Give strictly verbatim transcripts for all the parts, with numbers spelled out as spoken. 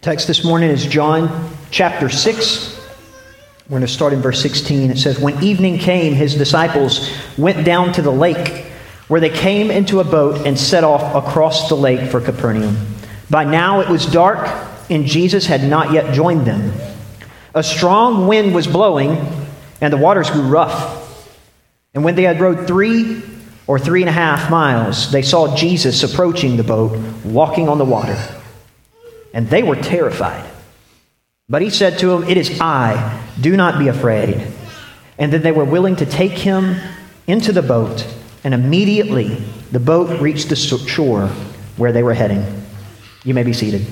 Text this morning is John chapter six. We're going to start in verse sixteen. It says, "When evening came, his disciples went down to the lake, where they came into a boat and set off across the lake for Capernaum. By now it was dark, and Jesus had not yet joined them. A strong wind was blowing, and the waters grew rough. And when they had rowed three or three and a half miles, they saw Jesus approaching the boat, walking on the water. And they were terrified. But he said to them, 'It is I, do not be afraid.' And then they were willing to take him into the boat, and immediately the boat reached the shore where they were heading." You may be seated.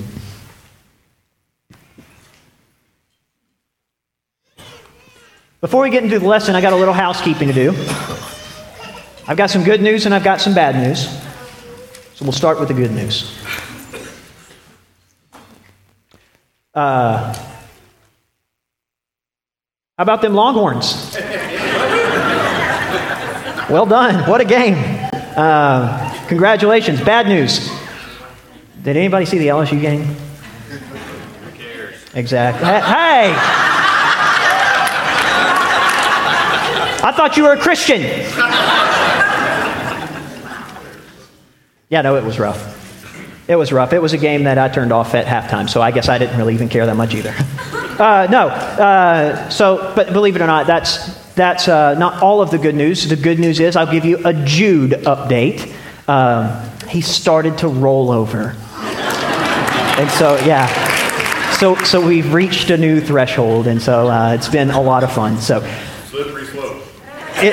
Before we get into the lesson, I got a little housekeeping to do. I've got some good news and I've got some bad news. So we'll start with the good news. Uh, how about them Longhorns? Well done. What a game. Uh, congratulations. Bad news. Did anybody see the L S U game? Who cares? Exactly. Hey! I thought you were a Christian. Yeah, no, it was rough. It was rough. It was a game that I turned off at halftime, so I guess I didn't really even care that much either. uh, no. Uh, so, but believe it or not, that's that's uh, not all of the good news. The good news is I'll give you a Jude update. Um, he started to roll over. And so, yeah. So so we've reached a new threshold, and so uh, it's been a lot of fun. So, slippery slope. It,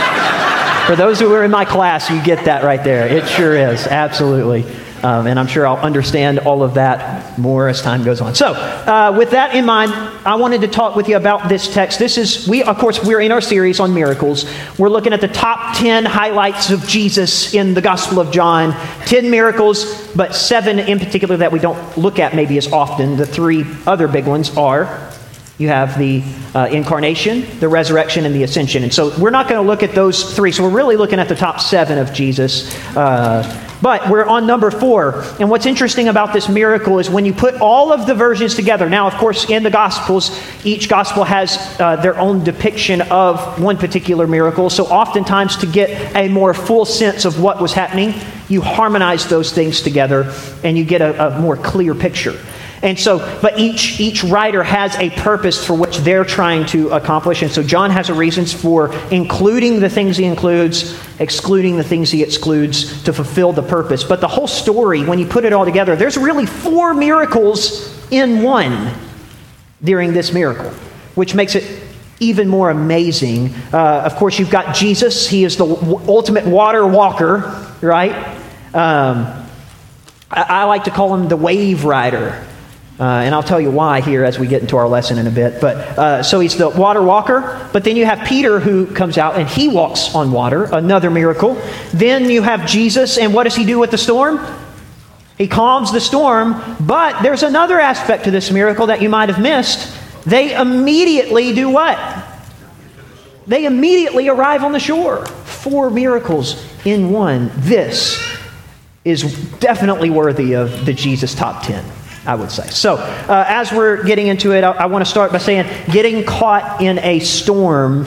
for those who are in my class, you get that right there. It sure is. Absolutely. Um, and I'm sure I'll understand all of that more as time goes on. So, uh, with that in mind, I wanted to talk with you about this text. This is, we of course, we're in our series on miracles. We're looking at the top ten highlights of Jesus in the Gospel of John. ten miracles, but seven in particular that we don't look at maybe as often. The three other big ones are, you have the uh, incarnation, the resurrection, and the ascension. And so we're not going to look at those three. So we're really looking at the top seven of Jesus. Uh, but we're on number four. And what's interesting about this miracle is when you put all of the versions together. Now, of course, in the Gospels, each Gospel has uh, their own depiction of one particular miracle. So oftentimes to get a more full sense of what was happening, you harmonize those things together and you get a, a more clear picture. And so, but each each writer has a purpose for which they're trying to accomplish. And so John has a reasons for including the things he includes, excluding the things he excludes to fulfill the purpose. But the whole story, when you put it all together, there's really four miracles in one during this miracle, which makes it even more amazing. Uh, of course, you've got Jesus. He is the w- ultimate water walker, right? Um, I, I like to call him the wave rider. Uh, and I'll tell you why here as we get into our lesson in a bit. But uh, so he's the water walker. But then you have Peter who comes out and he walks on water, another miracle. Then you have Jesus, and what does he do with the storm? He calms the storm. But there's another aspect to this miracle that you might have missed. They immediately do what? They immediately arrive on the shore. Four miracles in one. This is definitely worthy of the Jesus top ten. I would say. So, uh, as we're getting into it, I, I want to start by saying getting caught in a storm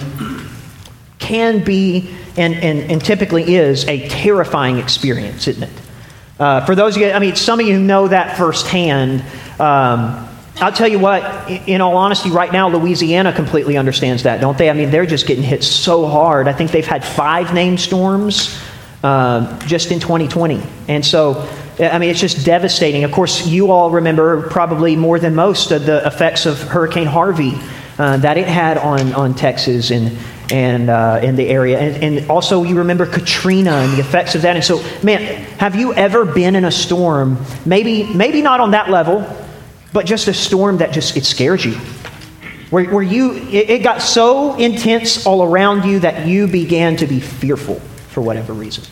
can be, and, and, and typically is, a terrifying experience, isn't it? Uh, for those of you, I mean, some of you know that firsthand. Um, I'll tell you what, in all honesty, right now, Louisiana completely understands that, don't they? I mean, they're just getting hit so hard. I think they've had five named storms uh, just in twenty twenty. And so, I mean, it's just devastating. Of course, you all remember probably more than most of the effects of Hurricane Harvey uh, that it had on, on Texas and and uh, in the area. And, and also you remember Katrina and the effects of that. And so, man, have you ever been in a storm, maybe maybe not on that level, but just a storm that just, it scares you? Where, where you, it, it got so intense all around you that you began to be fearful for whatever reason.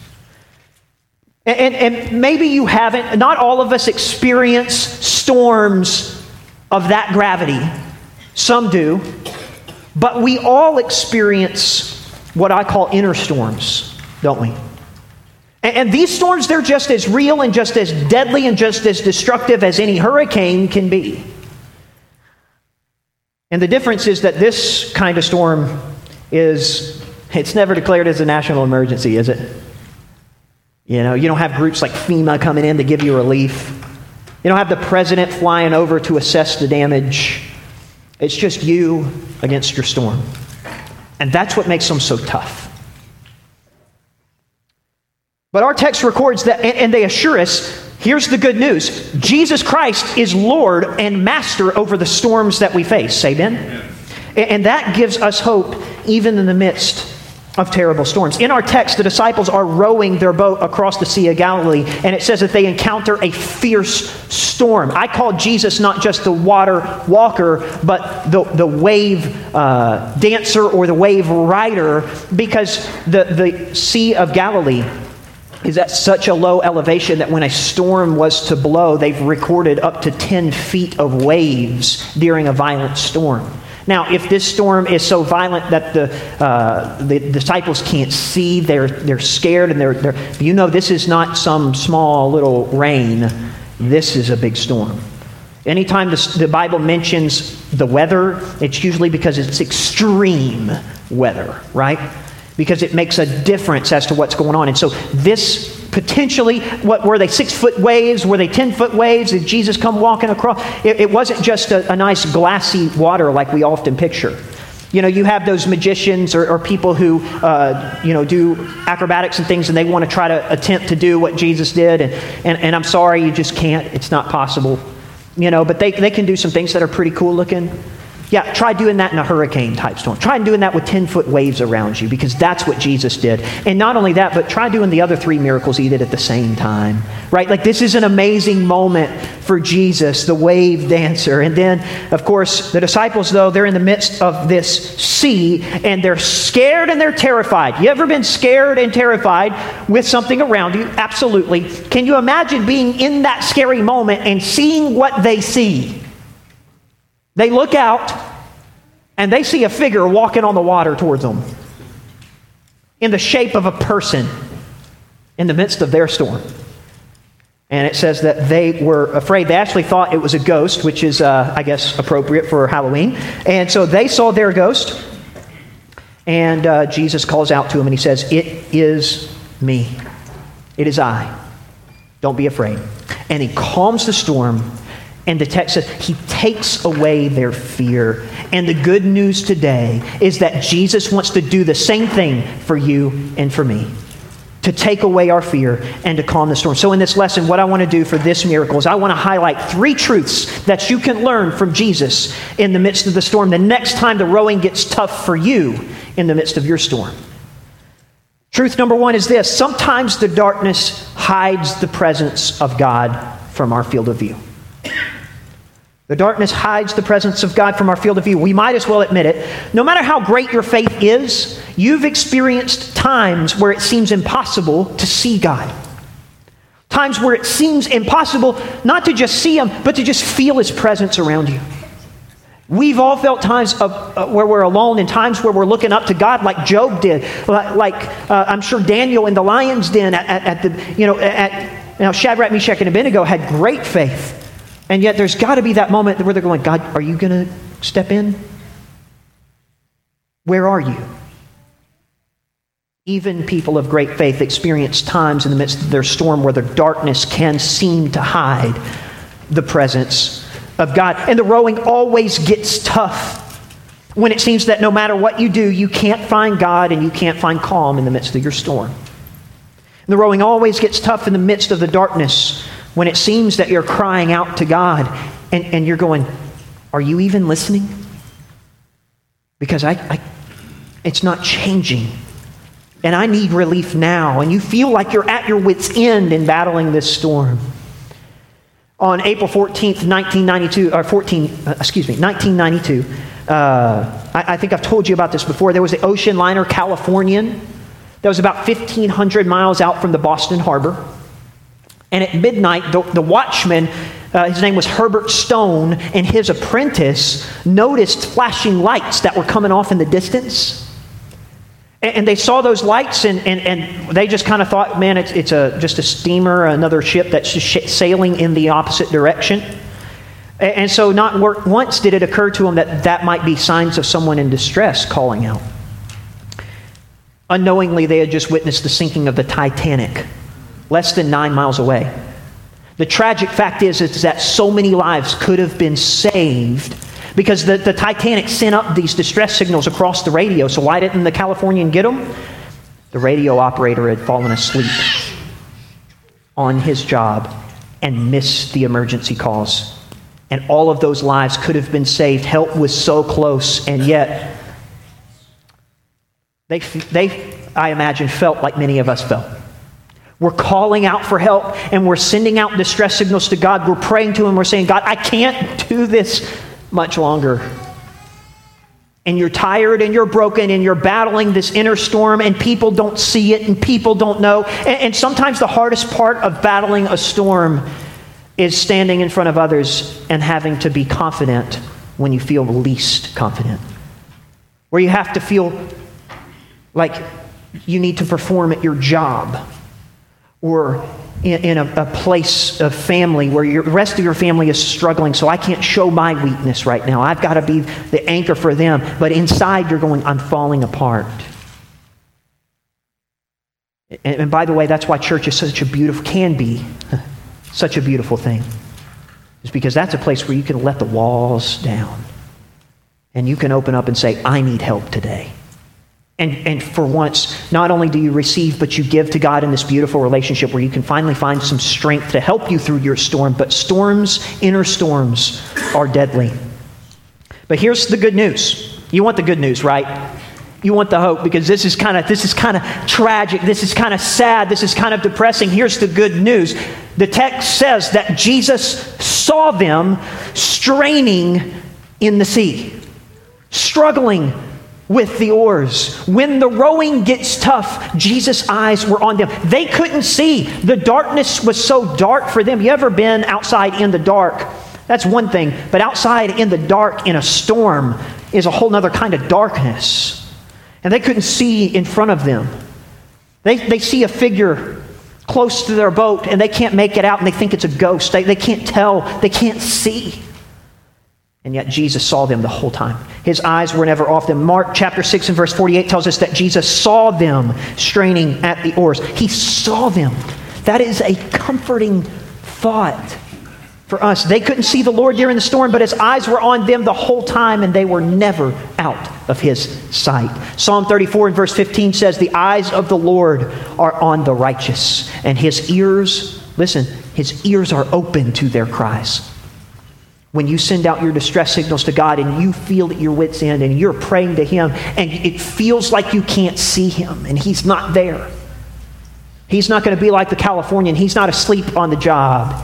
And, and maybe you haven't, not all of us experience storms of that gravity. Some do. But we all experience what I call inner storms, don't we? And, and these storms, they're just as real and just as deadly and just as destructive as any hurricane can be. And the difference is that this kind of storm is, it's never declared as a national emergency, is it? You know, you don't have groups like FEMA coming in to give you relief. You don't have the president flying over to assess the damage. It's just you against your storm. And that's what makes them so tough. But our text records that, and, and they assure us, here's the good news. Jesus Christ is Lord and Master over the storms that we face. Amen? And, and that gives us hope even in the midst of terrible storms. In our text, the disciples are rowing their boat across the Sea of Galilee, and it says that they encounter a fierce storm. I call Jesus not just the water walker, but the, the wave uh, dancer or the wave rider, because the, the Sea of Galilee is at such a low elevation that when a storm was to blow, they've recorded up to ten feet of waves during a violent storm. Now, if this storm is so violent that the uh, the disciples can't see, they're they're scared, and they're they're you know this is not some small little rain. This is a big storm. Anytime the, the Bible mentions the weather, it's usually because it's extreme weather, right? Because it makes a difference as to what's going on. And so this potentially, what were they, six-foot waves? Were they ten-foot waves? Did Jesus come walking across? It, it wasn't just a, a nice glassy water like we often picture. You know, you have those magicians or, or people who, uh, you know, do acrobatics and things, and they want to try to attempt to do what Jesus did. And, and, and I'm sorry, you just can't. It's not possible. You know, but they, they can do some things that are pretty cool looking. Yeah, try doing that in a hurricane type storm. Try doing that with ten-foot waves around you, because that's what Jesus did. And not only that, but try doing the other three miracles he did at the same time, right? Like, this is an amazing moment for Jesus, the wave dancer. And then, of course, the disciples, though, they're in the midst of this sea, and they're scared and they're terrified. You ever been scared and terrified with something around you? Absolutely. Can you imagine being in that scary moment and seeing what they see? They look out, and they see a figure walking on the water towards them in the shape of a person in the midst of their storm. And it says that they were afraid. They actually thought it was a ghost, which is, uh, I guess, appropriate for Halloween. And so they saw their ghost, and uh, Jesus calls out to them, and he says, "It is me. It is I. Don't be afraid." And he calms the storm. And the text says he takes away their fear. And the good news today is that Jesus wants to do the same thing for you and for me, to take away our fear and to calm the storm. So in this lesson, what I want to do for this miracle is I want to highlight three truths that you can learn from Jesus in the midst of the storm the next time the rowing gets tough for you in the midst of your storm. Truth number one is this: sometimes the darkness hides the presence of God from our field of view. The darkness hides the presence of God from our field of view. We might as well admit it. No matter how great your faith is, you've experienced times where it seems impossible to see God. Times where it seems impossible not to just see Him, but to just feel His presence around you. We've all felt times of, uh, where we're alone, and times where we're looking up to God, like Job did, like, like uh, I'm sure Daniel in the lion's den at, at, at the, you know, at, you know, Shadrach, Meshach, and Abednego had great faith. And yet there's got to be that moment where they're going, God, are you going to step in? Where are you? Even people of great faith experience times in the midst of their storm where the darkness can seem to hide the presence of God. And the rowing always gets tough when it seems that no matter what you do, you can't find God and you can't find calm in the midst of your storm. And the rowing always gets tough in the midst of the darkness when it seems that you're crying out to God and, and you're going, are you even listening? Because I, I, it's not changing. And I need relief now. And you feel like you're at your wit's end in battling this storm. On April fourteenth, nineteen ninety-two, or fourteen, uh, excuse me, nineteen ninety-two, uh, I, I think I've told you about this before. There was the ocean liner Californian that was about fifteen hundred miles out from the Boston Harbor. And at midnight, the, the watchman, uh, his name was Herbert Stone, and his apprentice noticed flashing lights that were coming off in the distance. And, and they saw those lights, and, and, and they just kind of thought, man, it's, it's a, just a steamer, another ship that's just sailing in the opposite direction. And, and so not once did it occur to them that that might be signs of someone in distress calling out. Unknowingly, they had just witnessed the sinking of the Titanic, less than nine miles away. The tragic fact is, is that so many lives could have been saved because the, the Titanic sent up these distress signals across the radio. So why didn't the Californian get them? The radio operator had fallen asleep on his job and missed the emergency calls. And all of those lives could have been saved. Help was so close, and yet they, they, I imagine, felt like many of us felt. We're calling out for help, and we're sending out distress signals to God. We're praying to Him. We're saying, God, I can't do this much longer. And you're tired, and you're broken, and you're battling this inner storm, and people don't see it, and people don't know. And, and sometimes the hardest part of battling a storm is standing in front of others and having to be confident when you feel least confident. Where you have to feel like you need to perform at your job, or in, in a, a place of family where your, the rest of your family is struggling, so I can't show my weakness right now. I've got to be the anchor for them. But inside you're going, I'm falling apart. And, and by the way, that's why church is such a beautiful, can be such a beautiful thing. It's because that's a place where you can let the walls down. And you can open up and say, I need help today. And, and for once, not only do you receive, but you give to God in this beautiful relationship where you can finally find some strength to help you through your storm. But storms, inner storms, are deadly. But here's the good news. You want the good news, right? You want the hope, because this is kind of this is kind of tragic. This is kind of sad. This is kind of depressing. Here's the good news. The text says that Jesus saw them straining in the sea, struggling with the oars. When the rowing gets tough, Jesus' eyes were on them. They couldn't see. The darkness was so dark for them. You ever been outside in the dark? That's one thing. But outside in the dark in a storm is a whole other kind of darkness. And they couldn't see in front of them. They, they see a figure close to their boat, and they can't make it out, and they think it's a ghost. They, they can't tell. They can't see. And yet Jesus saw them the whole time. His eyes were never off them. Mark chapter six and verse forty-eight tells us that Jesus saw them straining at the oars. He saw them. That is a comforting thought for us. They couldn't see the Lord during the storm, but His eyes were on them the whole time, and they were never out of His sight. Psalm thirty-four and verse fifteen says, the eyes of the Lord are on the righteous, and His ears, listen, His ears are open to their cries. When you send out your distress signals to God and you feel at your wit's end and you're praying to Him and it feels like you can't see Him and He's not there. He's not going to be like the Californian. He's not asleep on the job.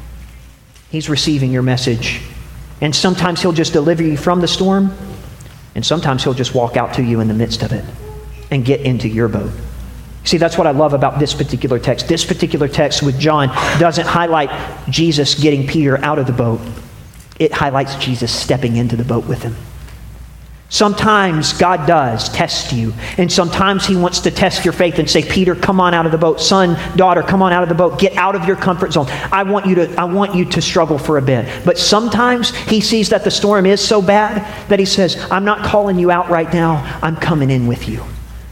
He's receiving your message. And sometimes He'll just deliver you from the storm, and sometimes He'll just walk out to you in the midst of it and get into your boat. See, that's what I love about this particular text. This particular text with John doesn't highlight Jesus getting Peter out of the boat. It highlights Jesus stepping into the boat with him. Sometimes God does test you, and sometimes He wants to test your faith and say, Peter, come on out of the boat. Son, daughter, come on out of the boat. Get out of your comfort zone. I want you to, I want you to struggle for a bit. But sometimes He sees that the storm is so bad that He says, I'm not calling you out right now. I'm coming in with you.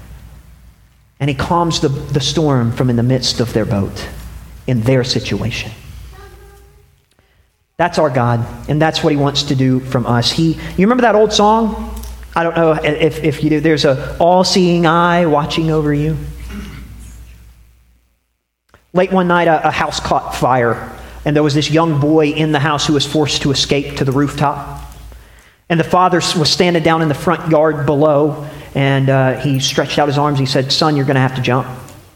And He calms the, the storm from in the midst of their boat, in their situation. That's our God, and that's what He wants to do from us. He, you remember that old song? I don't know if, if you do. There's a all-seeing eye watching over you. Late one night, a, a house caught fire, and there was this young boy in the house who was forced to escape to the rooftop. And the father was standing down in the front yard below, and uh, he stretched out his arms. He said, son, you're going to have to jump.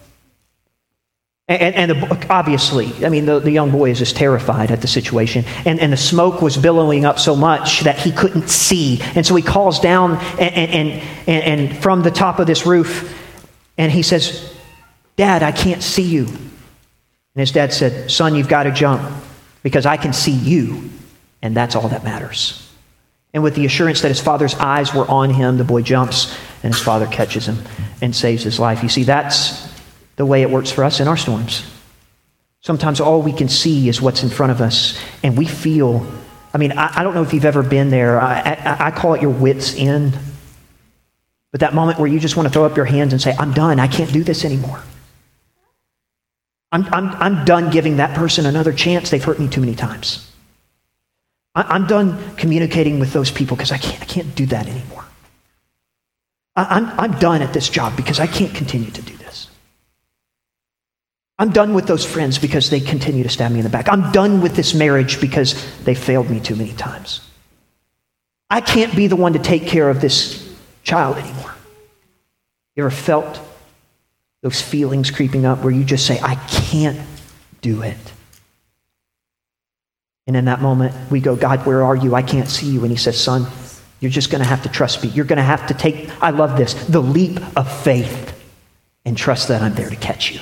And, and the, obviously, I mean, the, the young boy is just terrified at the situation. And, and the smoke was billowing up so much that he couldn't see. And so he calls down and, and, and, and from the top of this roof, and he says, Dad, I can't see you. And his dad said, son, you've got to jump because I can see you, and that's all that matters. And with the assurance that his father's eyes were on him, the boy jumps and his father catches him and saves his life. You see, that's the way it works for us in our storms. Sometimes all we can see is what's in front of us, and we feel, I mean, I, I don't know if you've ever been there. I, I, I call it your wit's end. But that moment where you just want to throw up your hands and say, I'm done. I can't do this anymore. I'm, I'm, I'm done giving that person another chance. They've hurt me too many times. I, I'm done communicating with those people because I can't, I can't do that anymore. I, I'm, I'm done at this job because I can't continue to do this. I'm done with those friends because they continue to stab me in the back. I'm done with this marriage because they failed me too many times. I can't be the one to take care of this child anymore. You ever felt those feelings creeping up where you just say, I can't do it? And in that moment, we go, God, where are you? I can't see you. And he says, son, you're just going to have to trust me. You're going to have to take, I love this, the leap of faith and trust that I'm there to catch you.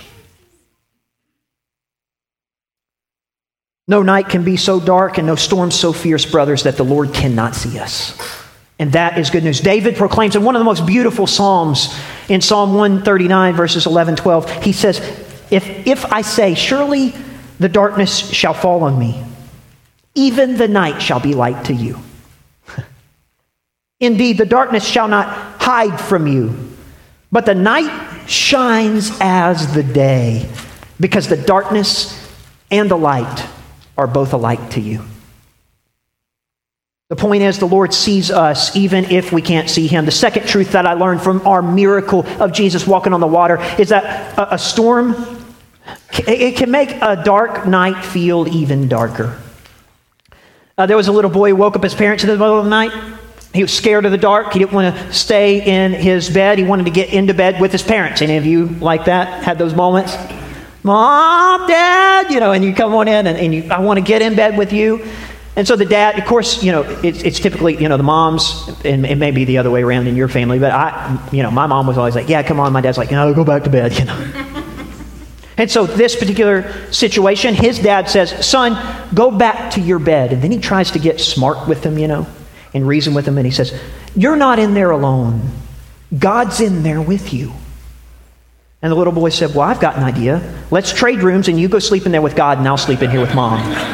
No night can be so dark and no storm so fierce, brothers, that the Lord cannot see us. And that is good news. David proclaims in one of the most beautiful Psalms, in Psalm one thirty-nine, verses eleven, twelve, he says, if, if I say, surely the darkness shall fall on me, even the night shall be light to you. Indeed, the darkness shall not hide from you, but the night shines as the day, because the darkness and the light are both alike to you. The point is, the Lord sees us even if we can't see him. The second truth that I learned from our miracle of Jesus walking on the water is that a, a storm, it can make a dark night feel even darker. Uh, there was a little boy who woke up his parents in the middle of the night. He was scared of the dark. He didn't want to stay in his bed. He wanted to get into bed with his parents. Any of you like that? Had those moments? Mom, Dad, you know, and you come on in and, and you, I want to get in bed with you. And so the dad, of course, you know, it's, it's typically, you know, the moms, and it may be the other way around in your family, but I, you know, my mom was always like, yeah, come on. My dad's like, no, go back to bed, you know. And so this particular situation, his dad says, son, go back to your bed. And then he tries to get smart with him, you know, and reason with him. And he says, you're not in there alone. God's in there with you. And the little boy said, well, I've got an idea. Let's trade rooms and you go sleep in there with God and I'll sleep in here with mom.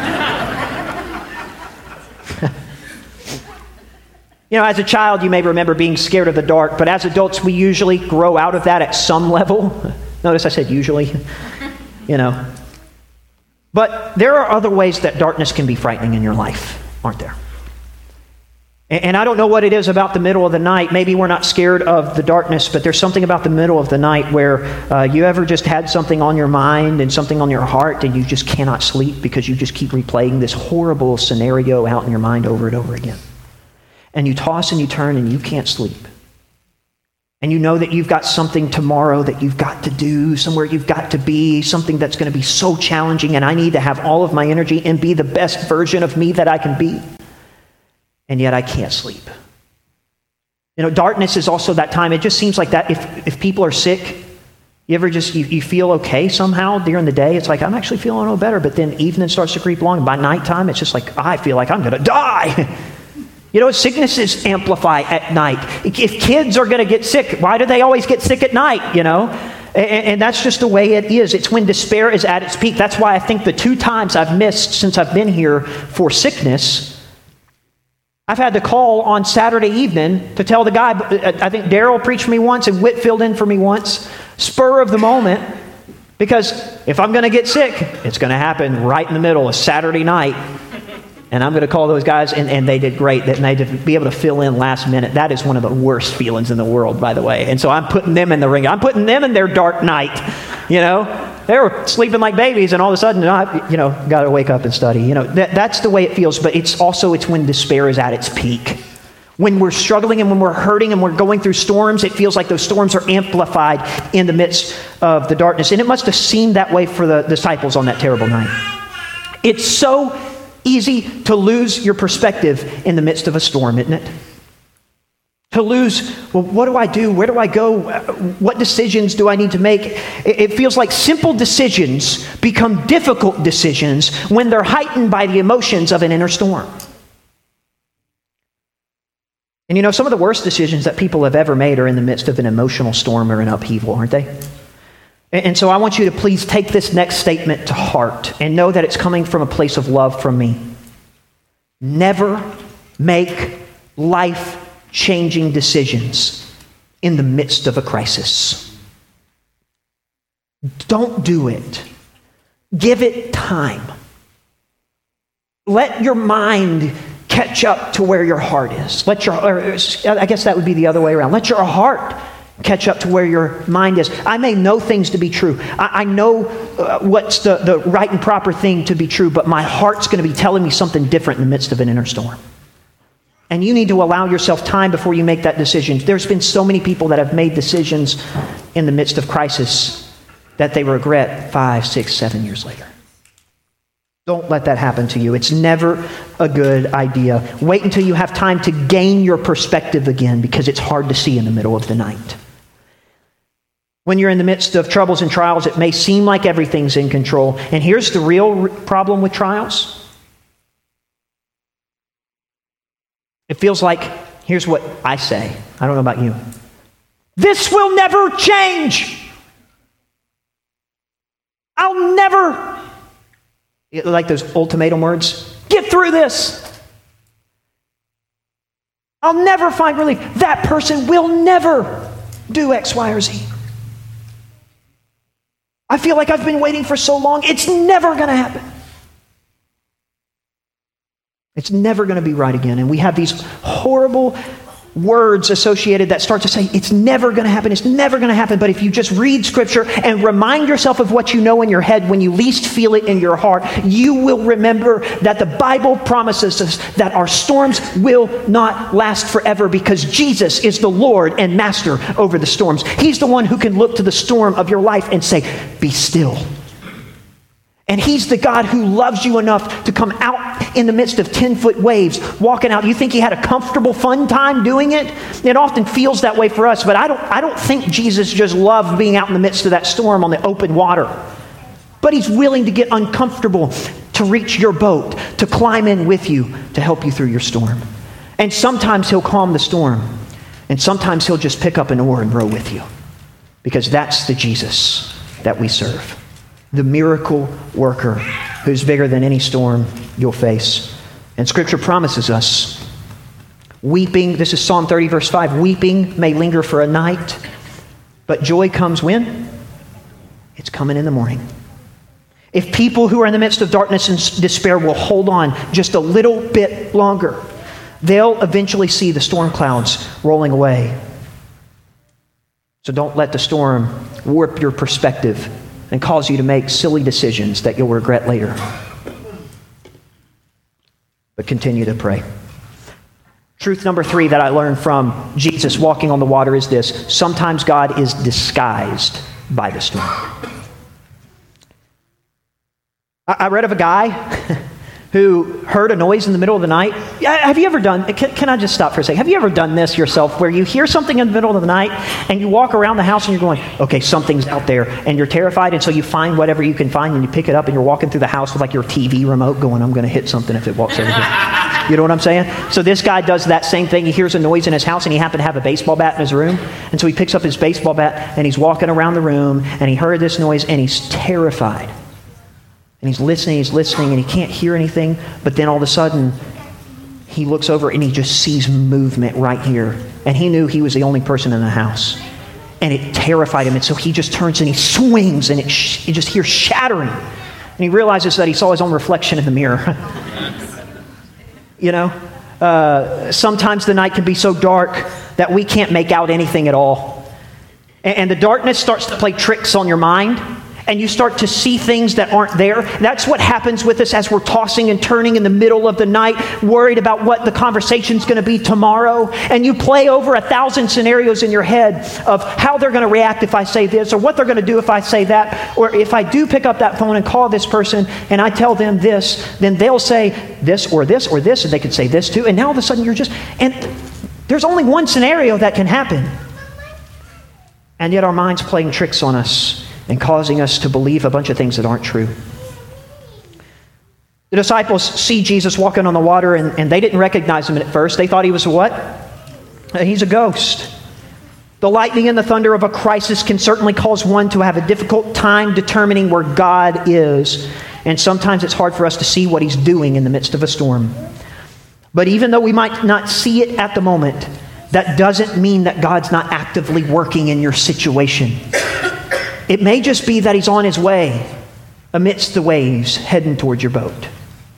You know, as a child, you may remember being scared of the dark, but as adults, we usually grow out of that at some level. Notice I said usually, you know. But there are other ways that darkness can be frightening in your life, aren't there? And I don't know what it is about the middle of the night. Maybe we're not scared of the darkness, but there's something about the middle of the night where uh, you ever just had something on your mind and something on your heart and you just cannot sleep because you just keep replaying this horrible scenario out in your mind over and over again. And you toss and you turn and you can't sleep. And you know that you've got something tomorrow that you've got to do, somewhere you've got to be, something that's going to be so challenging, and I need to have all of my energy and be the best version of me that I can be. And yet I can't sleep. You know, darkness is also that time. It just seems like that if, if people are sick, you ever just, you, you feel okay somehow during the day. It's like, I'm actually feeling a little better, but then evening starts to creep along. And by nighttime, it's just like, I feel like I'm going to die. You know, sicknesses amplify at night. If kids are going to get sick, why do they always get sick at night, you know? And, and that's just the way it is. It's when despair is at its peak. That's why I think the two times I've missed since I've been here for sickness, I've had to call on Saturday evening to tell the guy, I think Daryl preached for me once and Whit filled in for me once, spur of the moment, because if I'm going to get sick, it's going to happen right in the middle of Saturday night. And I'm going to call those guys, and, and they did great. And they did be able to fill in last minute. That is one of the worst feelings in the world, by the way. And so I'm putting them in the ring. I'm putting them in their dark night, you know. They were sleeping like babies, and all of a sudden, I, you know, got to wake up and study. You know, that, that's the way it feels. But it's also, it's when despair is at its peak. When we're struggling and when we're hurting and we're going through storms, it feels like those storms are amplified in the midst of the darkness. And it must have seemed that way for the disciples on that terrible night. It's so easy to lose your perspective in the midst of a storm, isn't it? To lose, well, what do I do? Where do I go? What decisions do I need to make? It feels like simple decisions become difficult decisions when they're heightened by the emotions of an inner storm. And you know, some of the worst decisions that people have ever made are in the midst of an emotional storm or an upheaval, aren't they? And, and so I want you to please take this next statement to heart and know that it's coming from a place of love from me. Never make life-changing decisions in the midst of a crisis. Don't do it. Give it time. Let your mind catch up to where your heart is. Let your, or I guess that would be the other way around. Let your heart catch up to where your mind is. I may know things to be true. I, I know uh, what's the, the right and proper thing to be true, but my heart's going to be telling me something different in the midst of an inner storm. And you need to allow yourself time before you make that decision. There's been so many people that have made decisions in the midst of crisis that they regret five, six, seven years later. Don't let that happen to you. It's never a good idea. Wait until you have time to gain your perspective again, because it's hard to see in the middle of the night. When you're in the midst of troubles and trials, it may seem like everything's in control. And here's the real problem with trials. It feels like, here's what I say. I don't know about you. This will never change. I'll never, like those ultimatum words, get through this. I'll never find relief. That person will never do X, Y, or Z. I feel like I've been waiting for so long. It's never going to happen. It's never going to be right again. And we have these horrible words associated that start to say, it's never going to happen, it's never going to happen. But if you just read Scripture and remind yourself of what you know in your head when you least feel it in your heart, you will remember that the Bible promises us that our storms will not last forever, because Jesus is the Lord and Master over the storms. He's the one who can look to the storm of your life and say, be still. And He's the God who loves you enough to come out in the midst of ten-foot waves, walking out. You think He had a comfortable, fun time doing it? It often feels that way for us, but I don't, I don't think Jesus just loved being out in the midst of that storm on the open water. But He's willing to get uncomfortable to reach your boat, to climb in with you, to help you through your storm. And sometimes He'll calm the storm, and sometimes He'll just pick up an oar and row with you, because that's the Jesus that we serve. The miracle worker who's bigger than any storm you'll face. And Scripture promises us, weeping, this is Psalm thirty, verse five, weeping may linger for a night, but joy comes when? It's coming in the morning. If people who are in the midst of darkness and despair will hold on just a little bit longer, they'll eventually see the storm clouds rolling away. So don't let the storm warp your perspective and cause you to make silly decisions that you'll regret later. But continue to pray. Truth number three that I learned from Jesus walking on the water is this: sometimes God is disguised by the storm. I read of a guy who heard a noise in the middle of the night. Have you ever done, can, can I just stop for a second? Have you ever done this yourself, where you hear something in the middle of the night and you walk around the house and you're going, okay, something's out there, and you're terrified, and so you find whatever you can find and you pick it up and you're walking through the house with like your T V remote going, I'm going to hit something if it walks over here. You know what I'm saying? So this guy does that same thing. He hears a noise in his house and he happened to have a baseball bat in his room. And so he picks up his baseball bat and he's walking around the room and he heard this noise and he's terrified. And he's listening, he's listening, and he can't hear anything. But then all of a sudden, he looks over and he just sees movement right here. And he knew he was the only person in the house. And it terrified him. And so he just turns and he swings, and it sh- you just hears shattering. And he realizes that he saw his own reflection in the mirror. You know? Uh, sometimes the night can be so dark that we can't make out anything at all. And, and the darkness starts to play tricks on your mind. And you start to see things that aren't there. That's what happens with us as we're tossing and turning in the middle of the night, worried about what the conversation's going to be tomorrow. And you play over a thousand scenarios in your head of how they're going to react if I say this, or what they're going to do if I say that, or if I do pick up that phone and call this person and I tell them this, then they'll say this or this or this, and they could say this too. And now all of a sudden you're just, and there's only one scenario that can happen. And yet our mind's playing tricks on us and causing us to believe a bunch of things that aren't true. The disciples see Jesus walking on the water, and, and they didn't recognize him at first. They thought he was a what? He's a ghost. The lightning and the thunder of a crisis can certainly cause one to have a difficult time determining where God is. And sometimes it's hard for us to see what He's doing in the midst of a storm. But even though we might not see it at the moment, that doesn't mean that God's not actively working in your situation. It may just be that He's on His way amidst the waves heading towards your boat.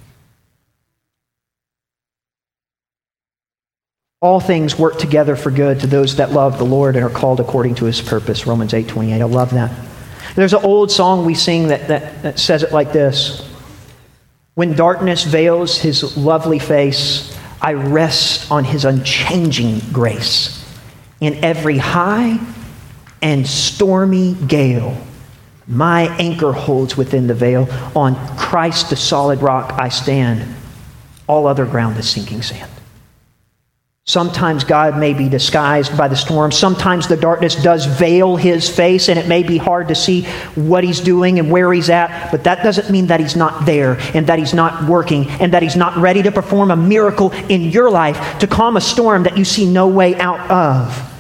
All things work together for good to those that love the Lord and are called according to His purpose. Romans eight twenty-eight. I love that. There's an old song we sing that, that, that says it like this. When darkness veils His lovely face, I rest on His unchanging grace. In every high and stormy gale, my anchor holds within the veil. On Christ the solid rock I stand. All other ground is sinking sand. Sometimes God may be disguised by the storm. Sometimes the darkness does veil His face, and it may be hard to see what He's doing and where He's at, but that doesn't mean that He's not there and that He's not working and that He's not ready to perform a miracle in your life to calm a storm that you see no way out of.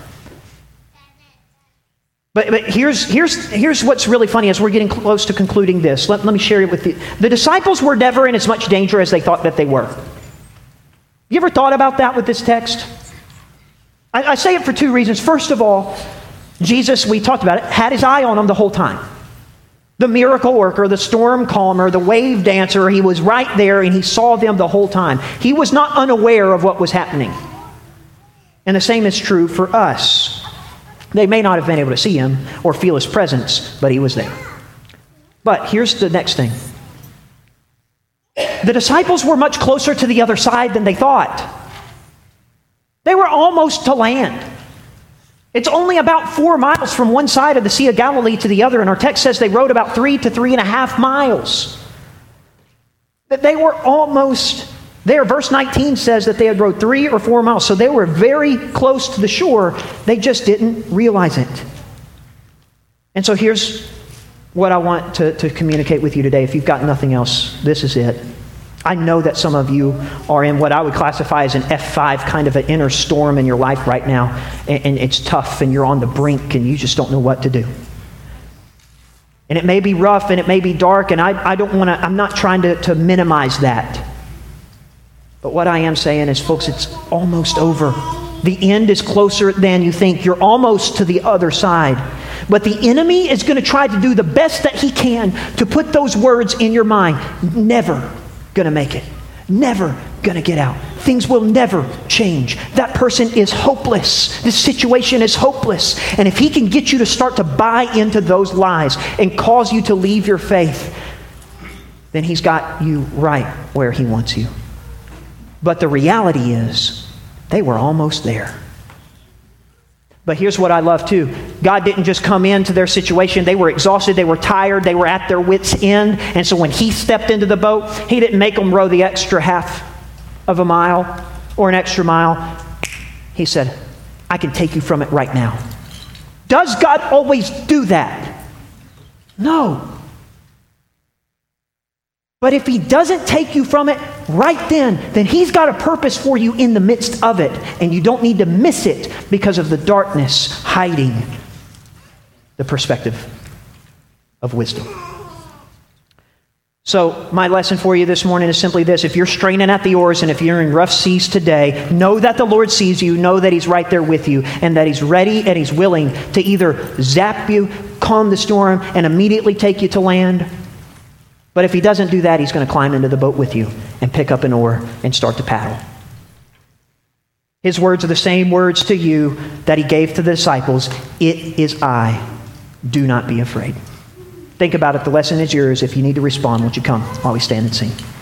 But, but here's, here's, here's what's really funny as we're getting close to concluding this. Let, let me share it with you. The disciples were never in as much danger as they thought that they were. You ever thought about that with this text? I, I say it for two reasons. First of all, Jesus, we talked about it, had His eye on them the whole time. The miracle worker, the storm calmer, the wave dancer, He was right there and He saw them the whole time. He was not unaware of what was happening. And the same is true for us. They may not have been able to see Him or feel His presence, but He was there. But here's the next thing. The disciples were much closer to the other side than they thought. They were almost to land. It's only about four miles from one side of the Sea of Galilee to the other, and our text says they rode about three to three and a half miles. That they were almost there. Verse nineteen says that they had rode three or four miles, so they were very close to the shore. They just didn't realize it. And so here's what I want to, to communicate with you today. If you've got nothing else, this is it. I know that some of you are in what I would classify as an F five kind of an inner storm in your life right now. And, and it's tough and you're on the brink and you just don't know what to do. And it may be rough and it may be dark, and I, I don't want to, I'm not trying to, to minimize that. But what I am saying is, folks, it's almost over. The end is closer than you think. You're almost to the other side. But the enemy is going to try to do the best that he can to put those words in your mind. Never going to make it. Never going to get out. Things will never change. That person is hopeless. This situation is hopeless. And if he can get you to start to buy into those lies and cause you to leave your faith, then he's got you right where he wants you. But the reality is, they were almost there. But here's what I love too. God didn't just come into their situation. They were exhausted. They were tired. They were at their wits' end. And so when He stepped into the boat, He didn't make them row the extra half of a mile or an extra mile. He said, I can take you from it right now. Does God always do that? No. But if He doesn't take you from it right then, then He's got a purpose for you in the midst of it. And you don't need to miss it because of the darkness hiding the perspective of wisdom. So my lesson for you this morning is simply this. If you're straining at the oars and if you're in rough seas today, know that the Lord sees you, know that He's right there with you, and that He's ready and He's willing to either zap you, calm the storm, and immediately take you to land. But if He doesn't do that, He's going to climb into the boat with you and pick up an oar and start to paddle. His words are the same words to you that He gave to the disciples. It is I. Do not be afraid. Think about it. The lesson is yours. If you need to respond, won't you come while we stand and sing?